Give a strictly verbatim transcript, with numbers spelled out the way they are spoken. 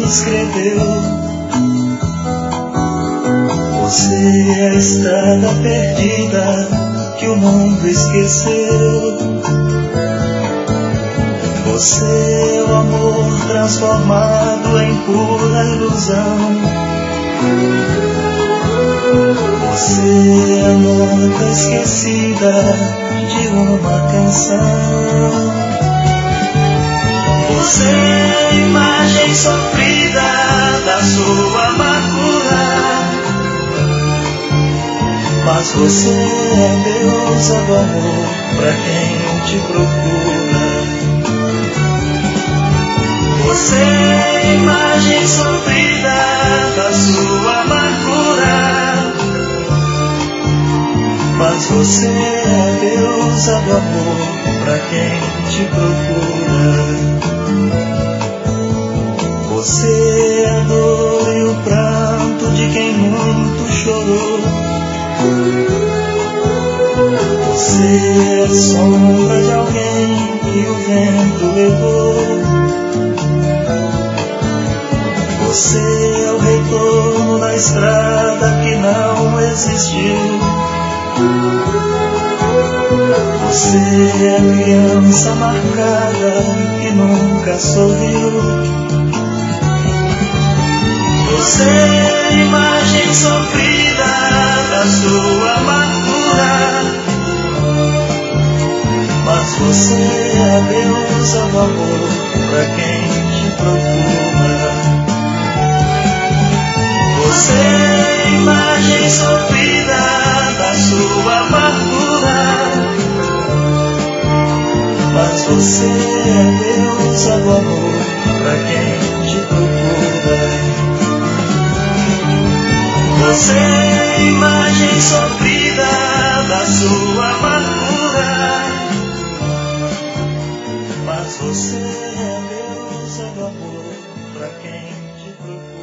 escreveu. Você é a estrada perdida que o mundo esqueceu. Você é o amor transformado em pura ilusão. Você é a nota esquecida de uma canção. Você é a imagem sofrida da sua amargura. Mas você é deusa do amor pra quem te procura. Você é a imagem sofrida da sua amargura. Mas você é a deusa do amor pra quem te procura. Você é a dor e o pranto de quem muito chorou. Você é a sombra de alguém que o vento levou. Você é o retorno da estrada que não existiu. Você é a criança marcada que nunca sorriu. Você é a imagem sofrida da sua amargura. Mas você é a deusa do amor pra quem te procura. Você é a imagem sofrida da sua amargura. Mas você é a deusa do amor pra quem te procura. Você é a imagem sofrida da sua amargura. Mas você é a deusa do amor pra quem te procura.